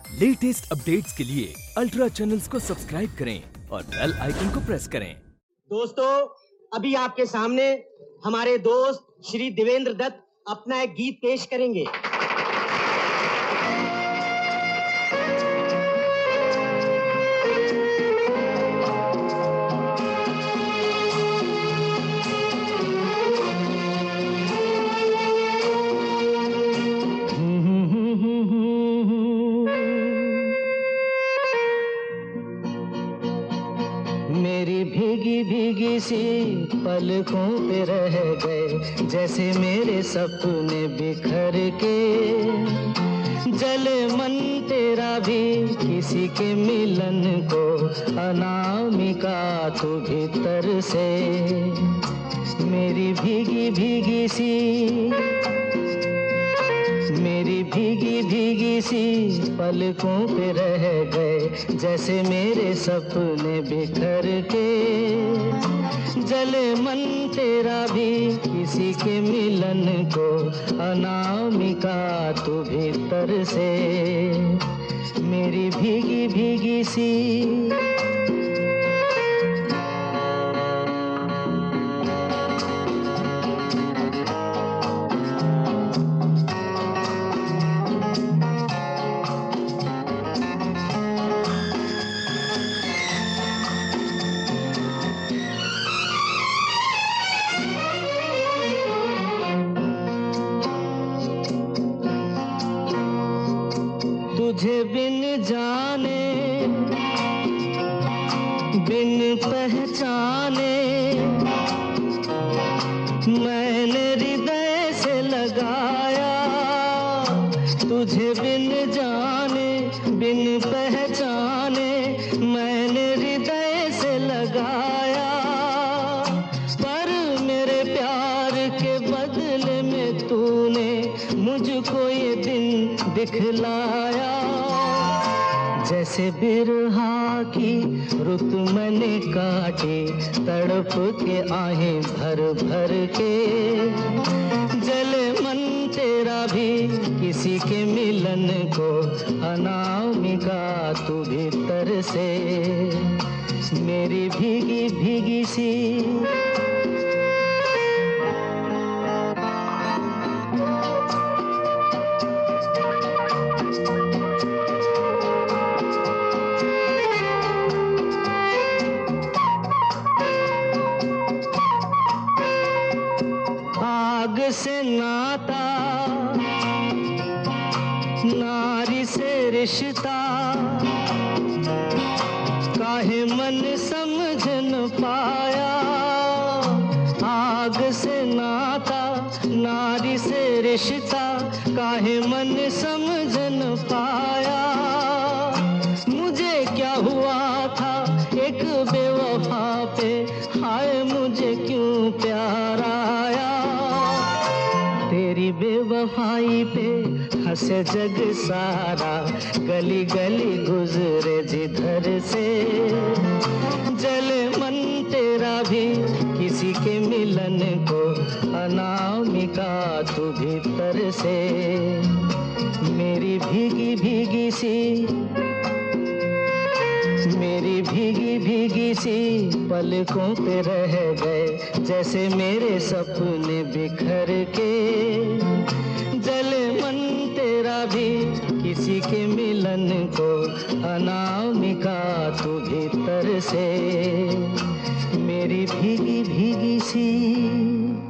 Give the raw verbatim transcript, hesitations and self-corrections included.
Latest updates के लिए ultra channels को सब्सक्राइब करें और बेल आइकन को प्रेस करें। दोस्तों, अभी आपके सामने हमारे दोस्त श्री देवेंद्र दत्त अपना एक गीत पेश करेंगे। मेरी भीगी भीगी सी पलकों पे रह गए जैसे मेरे सपने बिखर के, जले मन तेरा भी किसी के मिलन को, अनामिका तू भीतर से। मेरी भीगी भीगी सी मेरी भीगी भीगी सी पलकों पे रह गए जैसे मेरे सपने बिखर के, जले मन तेरा भी किसी के मिलन को, अनामिका तू भीतर से। मेरी भीगी भीगी सी तुझे बिन जाने बिन पहचाने मैंने हृदय से लगाया, तुझे बिन जाने बिन पहचाने मैंने हृदय से लगाया, पर मेरे प्यार के बदले में तूने मुझको ये दिन दिखलाया। जैसे बिरहा की रुत मैंने काटी, तड़प के आहें भर भर के, जले मन तेरा भी किसी के मिलन को, अनामिका तू भीतर से। मेरी भीगी भीगी सी आग से नाता, नारी से रिश्ता, काहे मन समझ न पाया। आग से नाता, नारी से रिश्ता, काहे मन समझ न पाया। मुझे क्या हुआ था एक बेवफा पे, हाय मुझे क्यों प्यार आया। तेरी बेवफाई पे हंसे जग सारा, गली गली गुजरे जिधर से, जले मन तेरा भी किसी के मिलन को, अनामिका तू भीतर से। मेरी भीगी भीगी सी मेरी भीगी भीगी सी पलकों पे रह गए जैसे मेरे सपने बिखर के, जले मन तेरा भी किसी के मिलन को, अनामिका तू भीतर से। मेरी भीगी भीगी सी